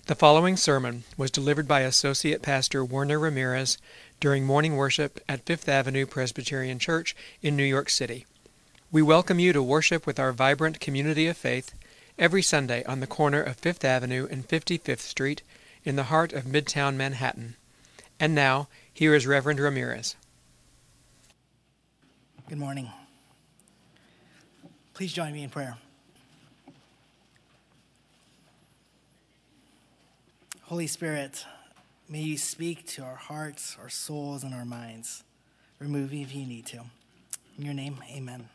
The following sermon was delivered by Associate Pastor Werner Ramirez during morning worship at Fifth Avenue Presbyterian Church in New York City. We welcome you to worship with our vibrant community of faith every Sunday on the corner of Fifth Avenue and 55th Street in the heart of Midtown Manhattan. And now, here is Reverend Ramirez. Good morning. Please join me in prayer. Holy Spirit, may you speak to our hearts, our souls, and our minds. Remove me if you need to. In your name, amen.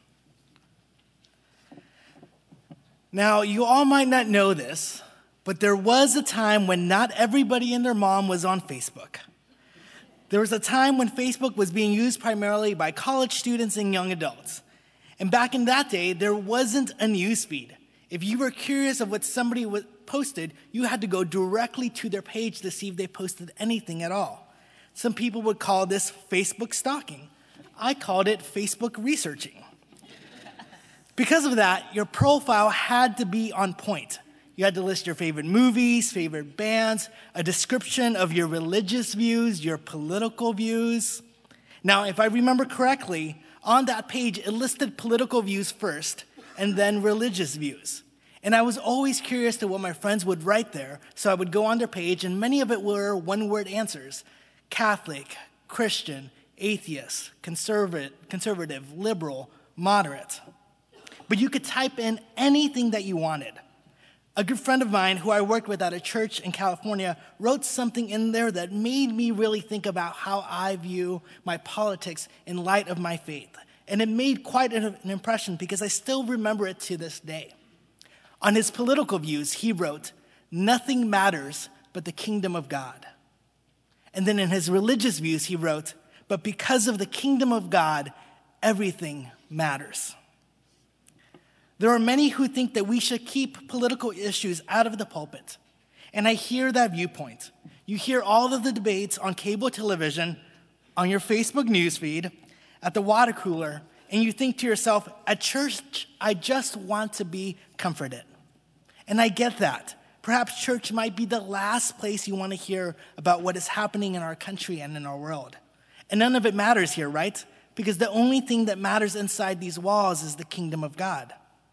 Now, you all might not know this, but there was a time when not everybody and their mom was on Facebook. There was a time when Facebook was being used primarily by college students and young adults. And back in that day, there wasn't a news feed. If you were curious of what somebody posted, you had to go directly to their page to see if they posted anything at all. Some people would call this Facebook stalking. I called it Facebook researching. Because of that, your profile had to be on point. You had to list your favorite movies, favorite bands, a description of your religious views, your political views. Now, if I remember correctly, on that page, it listed political views first and then religious views. And I was always curious to what my friends would write there, so I would go on their page, and many of it were one-word answers: Catholic, Christian, atheist, conservative, liberal, moderate. But you could type in anything that you wanted. A good friend of mine who I worked with at a church in California wrote something in there that made me really think about how I view my politics in light of my faith. And it made quite an impression because I still remember it to this day. On his political views, he wrote, "Nothing matters but the kingdom of God." And then in his religious views, he wrote, "But because of the kingdom of God, everything matters." There are many who think that we should keep political issues out of the pulpit. And I hear that viewpoint. You hear all of the debates on cable television, on your Facebook newsfeed, at the water cooler, and you think to yourself, at church, I just want to be comforted. And I get that. Perhaps church might be the last place you want to hear about what is happening in our country and in our world. And none of it matters here, right? Because the only thing that matters inside these walls is the kingdom of God.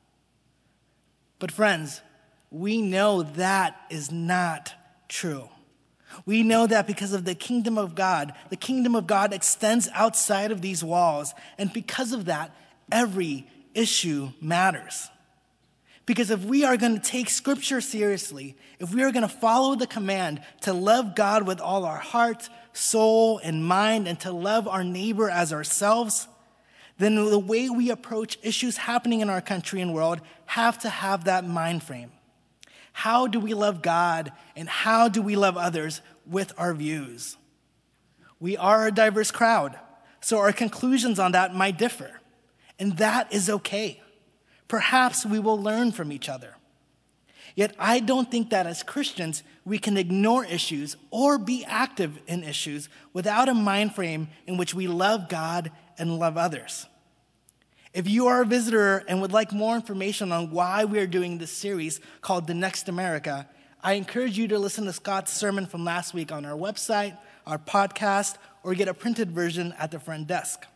But friends, we know that is not true. We know that because of the kingdom of God extends outside of these walls. And because of that, every issue matters. Because if we are going to take Scripture seriously, if we are going to follow the command to love God with all our heart, soul, and mind, and to love our neighbor as ourselves, then the way we approach issues happening in our country and world have to have that mind frame. How do we love God and how do we love others with our views? We are a diverse crowd, so our conclusions on that might differ, and that is okay. Perhaps we will learn from each other. Yet I don't think that as Christians, we can ignore issues or be active in issues without a mind frame in which we love God and love others. If you are a visitor and would like more information on why we are doing this series called The Next America, I encourage you to listen to Scott's sermon from last week on our website, our podcast, or get a printed version at the front desk.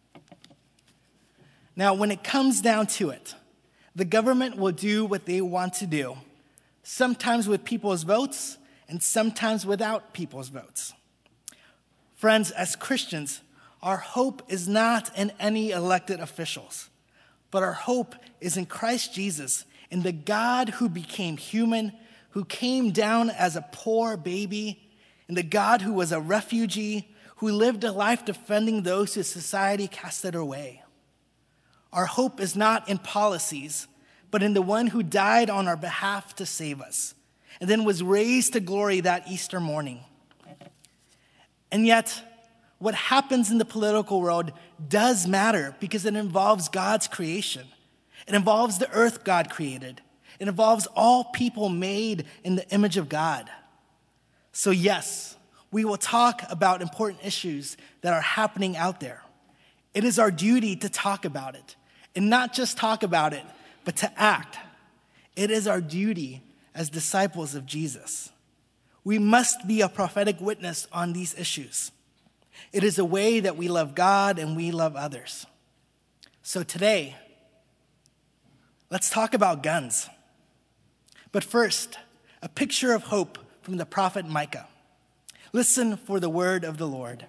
Now, when it comes down to it, the government will do what they want to do, sometimes with people's votes and sometimes without people's votes. Friends, as Christians, our hope is not in any elected officials, but our hope is in Christ Jesus, in the God who became human, who came down as a poor baby, in the God who was a refugee, who lived a life defending those whose society casted away. Our hope is not in policies, but in the one who died on our behalf to save us, and then was raised to glory that Easter morning. And yet, what happens in the political world does matter because it involves God's creation. It involves the earth God created. It involves all people made in the image of God. So yes, we will talk about important issues that are happening out there. It is our duty to talk about it, and not just talk about it, but to act. It is our duty as disciples of Jesus. We must be a prophetic witness on these issues. It is a way that we love God and we love others. So today, let's talk about guns. But first, a picture of hope from the prophet Micah. Listen for the word of the Lord.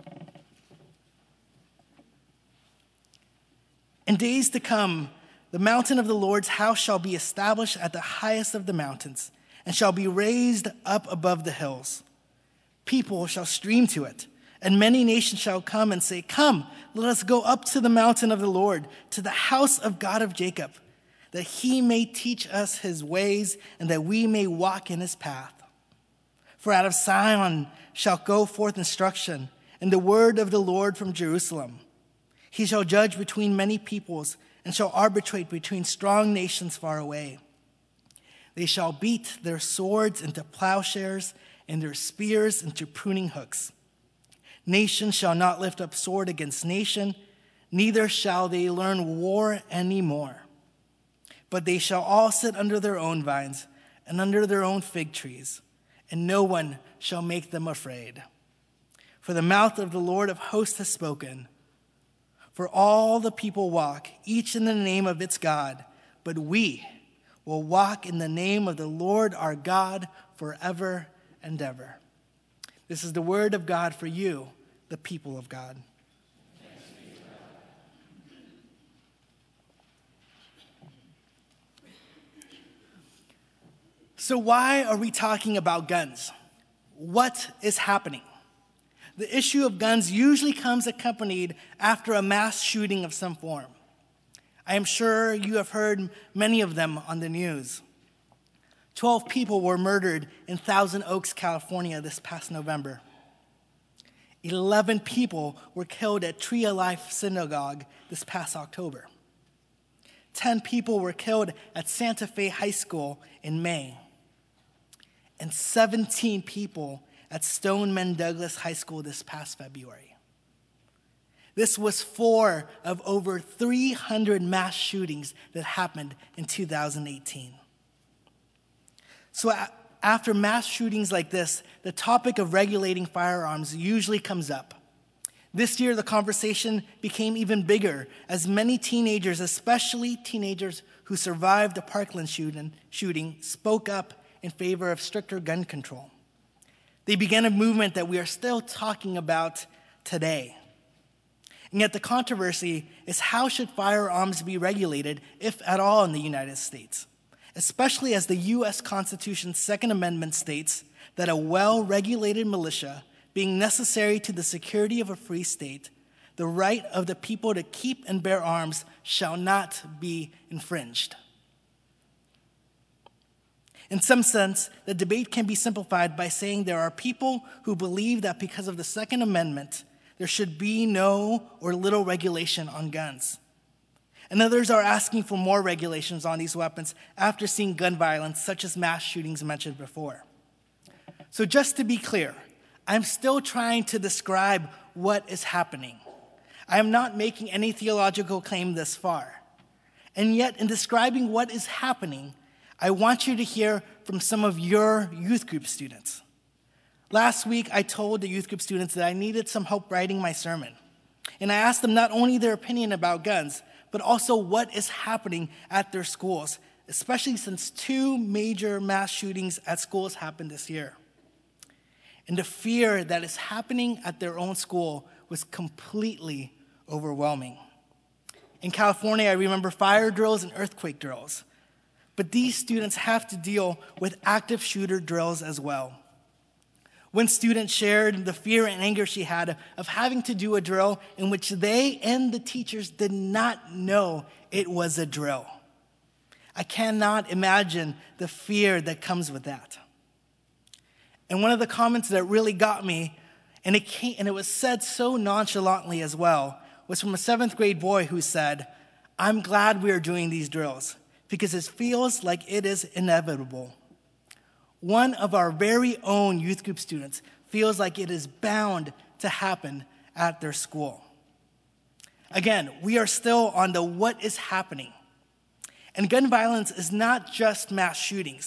In days to come, the mountain of the Lord's house shall be established at the highest of the mountains, and shall be raised up above the hills. People shall stream to it, and many nations shall come and say, "Come, let us go up to the mountain of the Lord, to the house of God of Jacob, that he may teach us his ways, and that we may walk in his path. For out of Zion shall go forth instruction, and the word of the Lord from Jerusalem. He shall judge between many peoples, and shall arbitrate between strong nations far away. They shall beat their swords into plowshares, and their spears into pruning hooks. Nation shall not lift up sword against nation, neither shall they learn war any more. But they shall all sit under their own vines, and under their own fig trees, and no one shall make them afraid. For the mouth of the Lord of hosts has spoken. For all the people walk, each in the name of its God, but we will walk in the name of the Lord our God forever and ever." This is the word of God for you, the people of God. So why are we talking about guns? What is happening? The issue of guns usually comes accompanied after a mass shooting of some form. I am sure you have heard many of them on the news. 12 people were murdered in Thousand Oaks, California this past November. 11 people were killed at Tree of Life Synagogue this past October. 10 people were killed at Santa Fe High School in May. And 17 people at Stoneman Douglas High School this past February. This was 4 of over 300 mass shootings that happened in 2018. So after mass shootings like this, the topic of regulating firearms usually comes up. This year, the conversation became even bigger as many teenagers, especially teenagers who survived the Parkland shooting, spoke up in favor of stricter gun control. They began a movement that we are still talking about today. And yet the controversy is, how should firearms be regulated, if at all, in the United States? Especially as the U.S. Constitution's Second Amendment states that a well-regulated militia, being necessary to the security of a free state, the right of the people to keep and bear arms shall not be infringed. In some sense, the debate can be simplified by saying there are people who believe that because of the Second Amendment, there should be no or little regulation on guns. And others are asking for more regulations on these weapons after seeing gun violence, such as mass shootings mentioned before. So just to be clear, I'm still trying to describe what is happening. I am not making any theological claim this far. And yet, in describing what is happening, I want you to hear from some of your youth group students. Last week, I told the youth group students that I needed some help writing my sermon. And I asked them not only their opinion about guns, but also what is happening at their schools, especially since 2 major mass shootings at schools happened this year. And the fear that is happening at their own school was completely overwhelming. In California, I remember fire drills and earthquake drills. But these students have to deal with active shooter drills as well. One student shared the fear and anger she had of having to do a drill in which they and the teachers did not know it was a drill. I cannot imagine the fear that comes with that. And one of the comments that really got me, and it was said so nonchalantly as well, was from a 7th grade boy who said, "I'm glad we are doing these drills, because it feels like it is inevitable." One of our very own youth group students feels like it is bound to happen at their school. Again, we are still on the what is happening. And gun violence is not just mass shootings.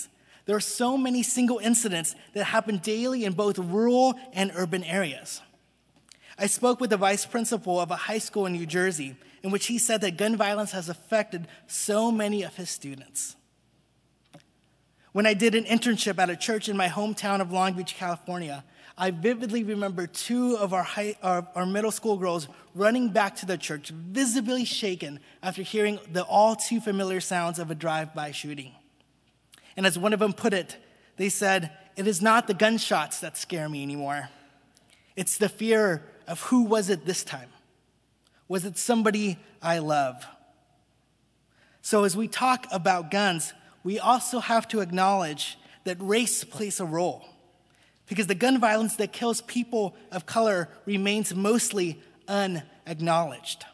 There are so many single incidents that happen daily in both rural and urban areas. I spoke with the vice principal of a high school in New Jersey, in which he said that gun violence has affected so many of his students. When I did an internship at a church in my hometown of Long Beach, California, I vividly remember two of our middle school girls running back to the church, visibly shaken after hearing the all too familiar sounds of a drive-by shooting. And as one of them put it, they said, "It is not the gunshots that scare me anymore. It's the fear of who was it this time? Was it somebody I love?" So as we talk about guns, we also have to acknowledge that race plays a role, because the gun violence that kills people of color remains mostly unacknowledged.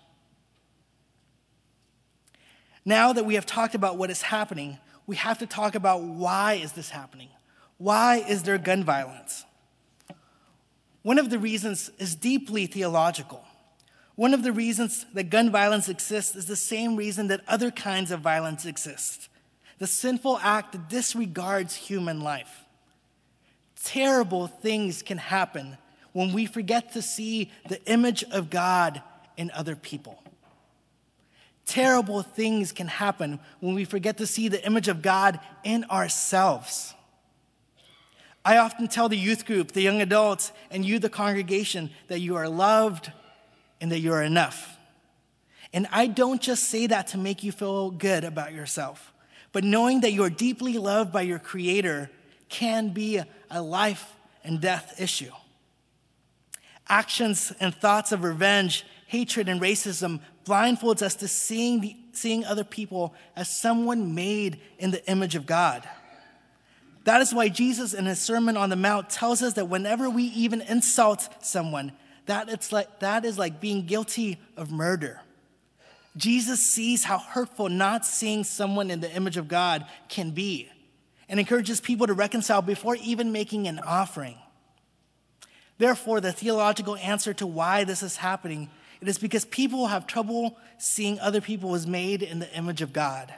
Now that we have talked about what is happening, we have to talk about why is this happening? Why is there gun violence? One of the reasons is deeply theological. One of the reasons that gun violence exists is the same reason that other kinds of violence exist: the sinful act that disregards human life. Terrible things can happen when we forget to see the image of God in other people. Terrible things can happen when we forget to see the image of God in ourselves. I often tell the youth group, the young adults, and you, the congregation, that you are loved and that you are enough. And I don't just say that to make you feel good about yourself, but knowing that you are deeply loved by your Creator can be a life and death issue. Actions and thoughts of revenge, hatred, and racism blindfolds us to seeing other people as someone made in the image of God. That is why Jesus in his Sermon on the Mount tells us that whenever we even insult someone, that is like being guilty of murder. Jesus sees how hurtful not seeing someone in the image of God can be, and encourages people to reconcile before even making an offering. Therefore, the theological answer to why this is happening, it is because people have trouble seeing other people as made in the image of God.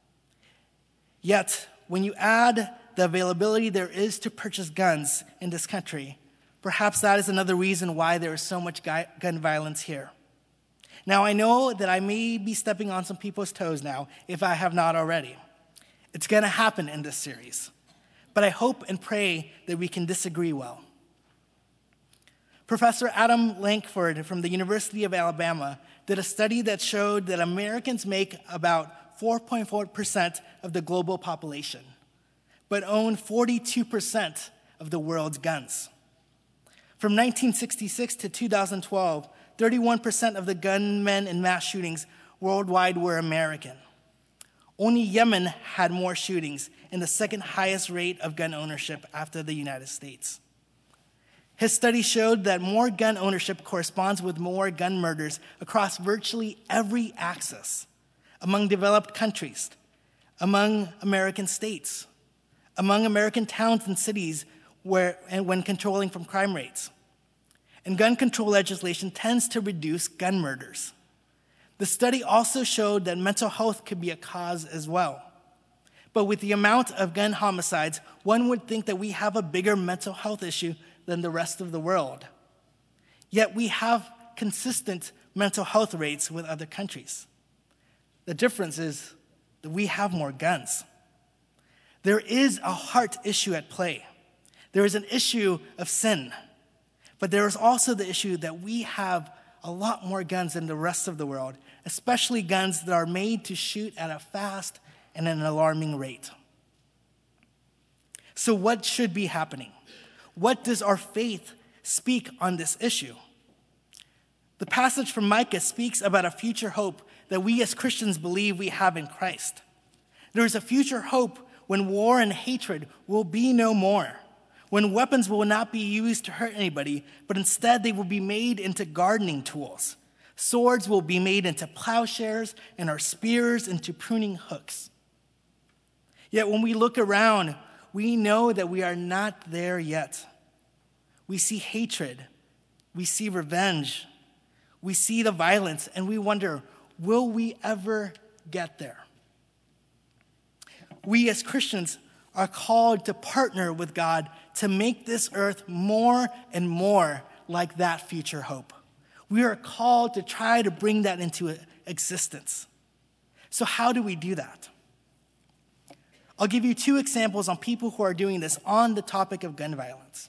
Yet, when you add the availability there is to purchase guns in this country, perhaps that is another reason why there is so much gun violence here. Now, I know that I may be stepping on some people's toes now, if I have not already. It's going to happen in this series, but I hope and pray that we can disagree well. Professor Adam Lankford from the University of Alabama did a study that showed that Americans make about 4.4% of the global population, but own 42% of the world's guns. From 1966 to 2012, 31% of the gunmen in mass shootings worldwide were American. Only Yemen had more shootings and the second highest rate of gun ownership after the United States. His study showed that more gun ownership corresponds with more gun murders across virtually every axis: among developed countries, among American states, among American towns and cities when controlling from crime rates. And gun control legislation tends to reduce gun murders. The study also showed that mental health could be a cause as well. But with the amount of gun homicides, one would think that we have a bigger mental health issue than the rest of the world. Yet we have consistent mental health rates with other countries. The difference is that we have more guns. There is a heart issue at play. There is an issue of sin. But there is also the issue that we have a lot more guns than the rest of the world, especially guns that are made to shoot at a fast and an alarming rate. So what should be happening? What does our faith speak on this issue? The passage from Micah speaks about a future hope that we as Christians believe we have in Christ. There is a future hope when war and hatred will be no more, when weapons will not be used to hurt anybody, but instead they will be made into gardening tools. Swords will be made into plowshares, and our spears into pruning hooks. Yet when we look around, we know that we are not there yet. We see hatred, we see revenge, we see the violence, and we wonder, will we ever get there? We as Christians are called to partner with God to make this earth more and more like that future hope. We are called to try to bring that into existence. So how do we do that? I'll give you 2 examples on people who are doing this on the topic of gun violence.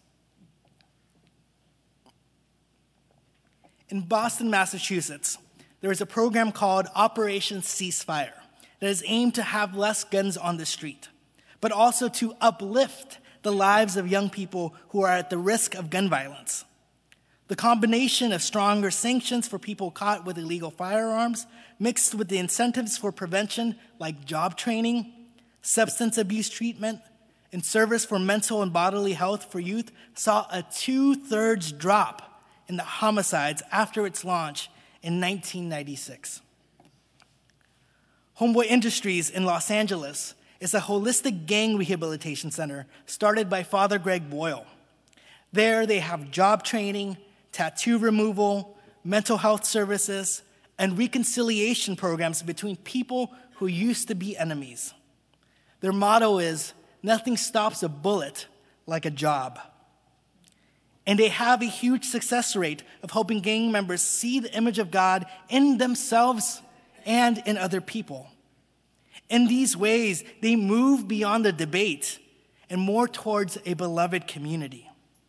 In Boston, Massachusetts, there is a program called Operation Ceasefire that is aimed to have less guns on the street, but also to uplift the lives of young people who are at the risk of gun violence. The combination of stronger sanctions for people caught with illegal firearms, mixed with the incentives for prevention like job training, substance abuse treatment, and service for mental and bodily health for youth, saw a 2/3 drop in the homicides after its launch in 1996. Homeboy Industries in Los Angeles is a holistic gang rehabilitation center started by Father Greg Boyle. There they have job training, tattoo removal, mental health services, and reconciliation programs between people who used to be enemies. Their motto is, "Nothing stops a bullet like a job." And they have a huge success rate of helping gang members see the image of God in themselves and in other people. In these ways, they move beyond the debate and more towards a beloved community.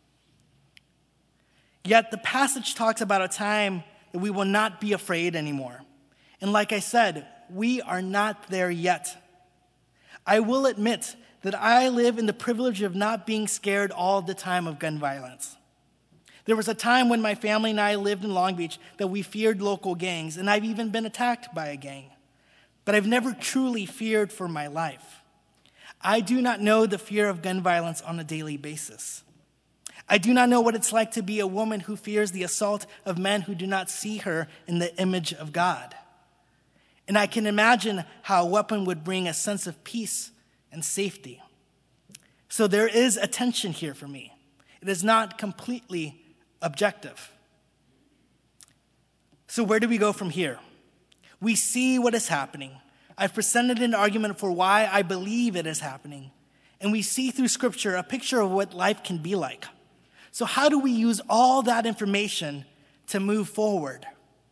Yet the passage talks about a time that we will not be afraid anymore. And like I said, we are not there yet. I will admit that I live in the privilege of not being scared all the time of gun violence. There was a time when my family and I lived in Long Beach that we feared local gangs, and I've even been attacked by a gang. But I've never truly feared for my life. I do not know the fear of gun violence on a daily basis. I do not know what it's like to be a woman who fears the assault of men who do not see her in the image of God. And I can imagine how a weapon would bring a sense of peace and safety. So there is a tension here for me. It is not completely objective. So where do we go from here? We see what is happening. I've presented an argument for why I believe it is happening. And we see through Scripture a picture of what life can be like. So how do we use all that information to move forward?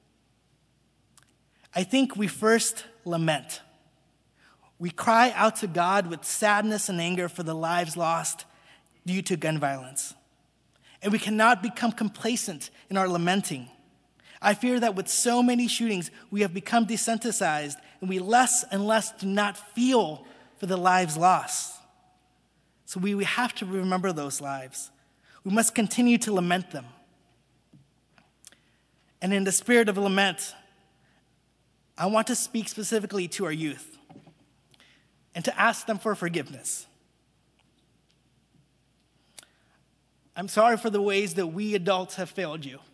I think we first lament. We cry out to God with sadness and anger for the lives lost due to gun violence. And we cannot become complacent in our lamenting. I fear that with so many shootings, we have become desensitized, and we less and less do not feel for the lives lost. So we have to remember those lives. We must continue to lament them. And in the spirit of lament, I want to speak specifically to our youth and to ask them for forgiveness. I'm sorry for the ways that we adults have failed you.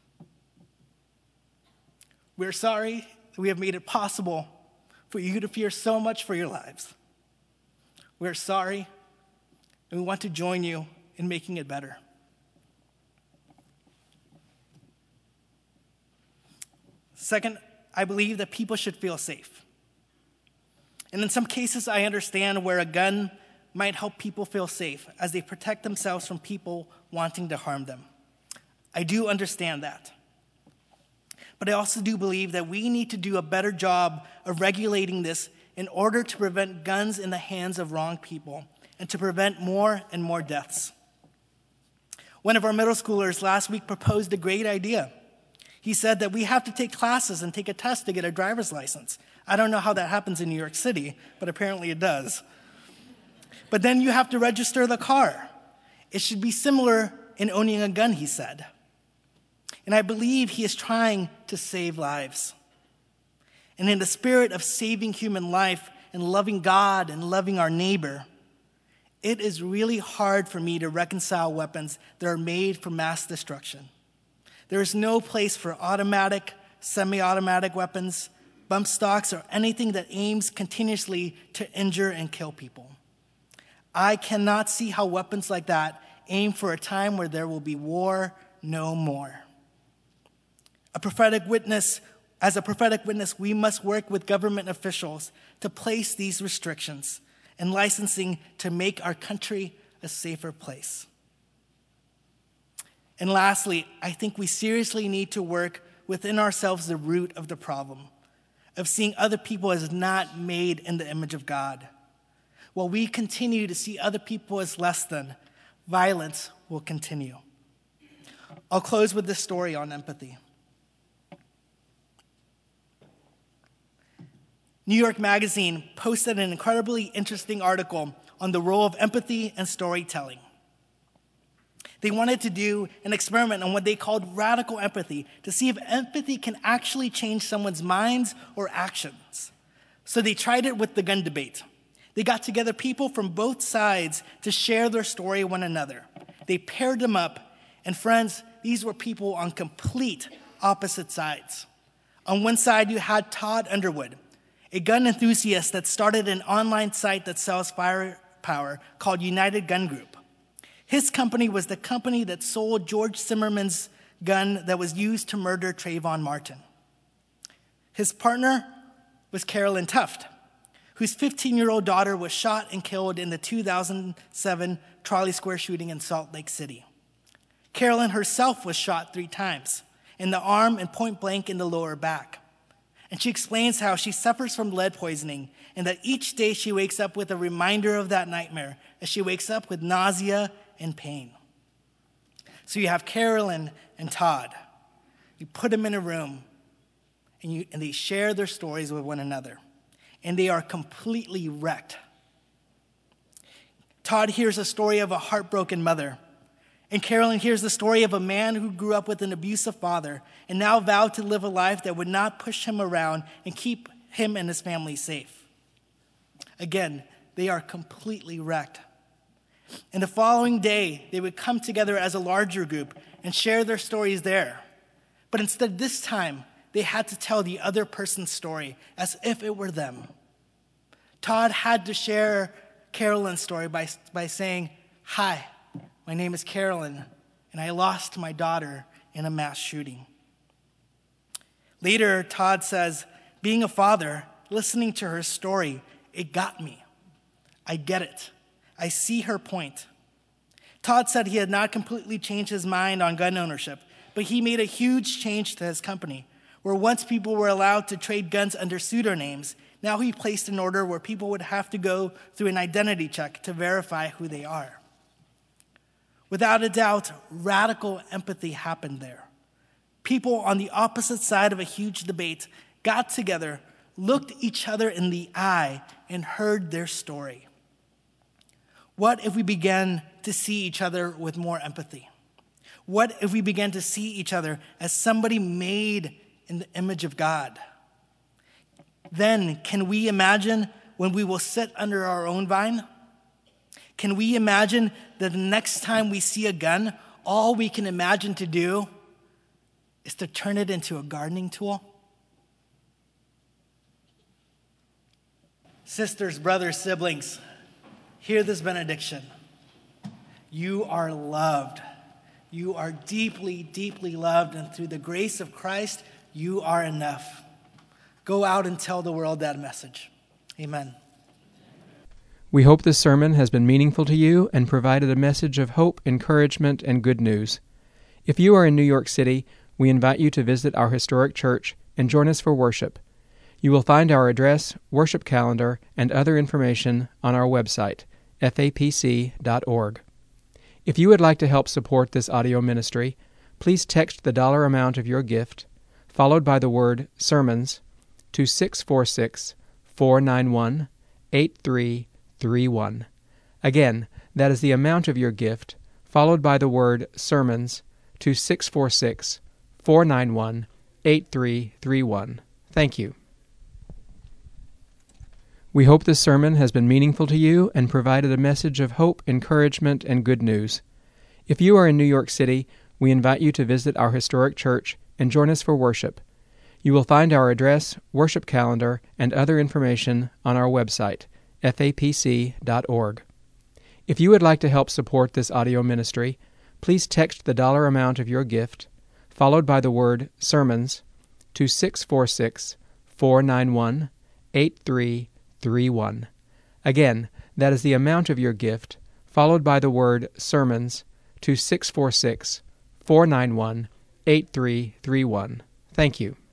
We're sorry that we have made it possible for you to fear so much for your lives. We're sorry, and we want to join you in making it better. Second, I believe that people should feel safe. And in some cases, I understand where a gun might help people feel safe as they protect themselves from people wanting to harm them. I do understand that. But I also do believe that we need to do a better job of regulating this in order to prevent guns in the hands of wrong people and to prevent more and more deaths. One of our middle schoolers last week proposed a great idea. He said that we have to take classes and take a test to get a driver's license. I don't know how that happens in New York City, but apparently it does. But then you have to register the car. It should be similar in owning a gun, he said. And I believe he is trying to save lives. And in the spirit of saving human life and loving God and loving our neighbor, it is really hard for me to reconcile weapons that are made for mass destruction. There is no place for automatic, semi-automatic weapons, bump stocks, or anything that aims continuously to injure and kill people. I cannot see how weapons like that aim for a time where there will be war no more. As a prophetic witness, we must work with government officials to place these restrictions and licensing to make our country a safer place. And lastly, I think we seriously need to work within ourselves the root of the problem, of seeing other people as not made in the image of God. While we continue to see other people as less than, violence will continue. I'll close with this story on empathy. New York Magazine posted an incredibly interesting article on the role of empathy and storytelling. They wanted to do an experiment on what they called radical empathy to see if empathy can actually change someone's minds or actions. So they tried it with the gun debate. They got together people from both sides to share their story with one another. They paired them up, and friends, these were people on complete opposite sides. On one side, you had Todd Underwood, a gun enthusiast that started an online site that sells firepower called United Gun Group. His company was the company that sold George Zimmerman's gun that was used to murder Trayvon Martin. His partner was Carolyn Tuft, whose 15-year-old daughter was shot and killed in the 2007 Trolley Square shooting in Salt Lake City. Carolyn herself was shot 3 times, in the arm and point blank in the lower back. And she explains how she suffers from lead poisoning and that each day she wakes up with a reminder of that nightmare as she wakes up with nausea and pain. So you have Carolyn and Todd. You put them in a room and they share their stories with one another. And they are completely wrecked. Todd hears a story of a heartbroken mother. And Carolyn hears the story of a man who grew up with an abusive father and now vowed to live a life that would not push him around and keep him and his family safe. Again, they are completely wrecked. And the following day, they would come together as a larger group and share their stories there. But instead, this time, they had to tell the other person's story as if it were them. Todd had to share Carolyn's story by saying, "Hi, my name is Carolyn, and I lost my daughter in a mass shooting." Later, Todd says, "Being a father, listening to her story, it got me. I get it. I see her point." Todd said he had not completely changed his mind on gun ownership, but he made a huge change to his company, where once people were allowed to trade guns under pseudonyms, now he placed an order where people would have to go through an identity check to verify who they are. Without a doubt, radical empathy happened there. People on the opposite side of a huge debate got together, looked each other in the eye, and heard their story. What if we began to see each other with more empathy? What if we began to see each other as somebody made in the image of God? Then, can we imagine when we will sit under our own vine? Can we imagine that the next time we see a gun, all we can imagine to do is to turn it into a gardening tool? Sisters, brothers, siblings, hear this benediction. You are loved. You are deeply, deeply loved, and through the grace of Christ, you are enough. Go out and tell the world that message. Amen. We hope this sermon has been meaningful to you and provided a message of hope, encouragement, and good news. If you are in New York City, we invite you to visit our historic church and join us for worship. You will find our address, worship calendar, and other information on our website, fapc.org. If you would like to help support this audio ministry, please text the dollar amount of your gift, followed by the word sermons, to 646-491-8331. Again, that is the amount of your gift, followed by the word sermons, to 646-491-8331. Thank you. We hope this sermon has been meaningful to you and provided a message of hope, encouragement, and good news. If you are in New York City, we invite you to visit our historic church and join us for worship. You will find our address, worship calendar, and other information on our website, fapc.org. If you would like to help support this audio ministry, please text the dollar amount of your gift, followed by the word sermons, to 646-491-8331. Again, That is the amount of your gift, followed by the word sermons to 646-491-8331. Thank you.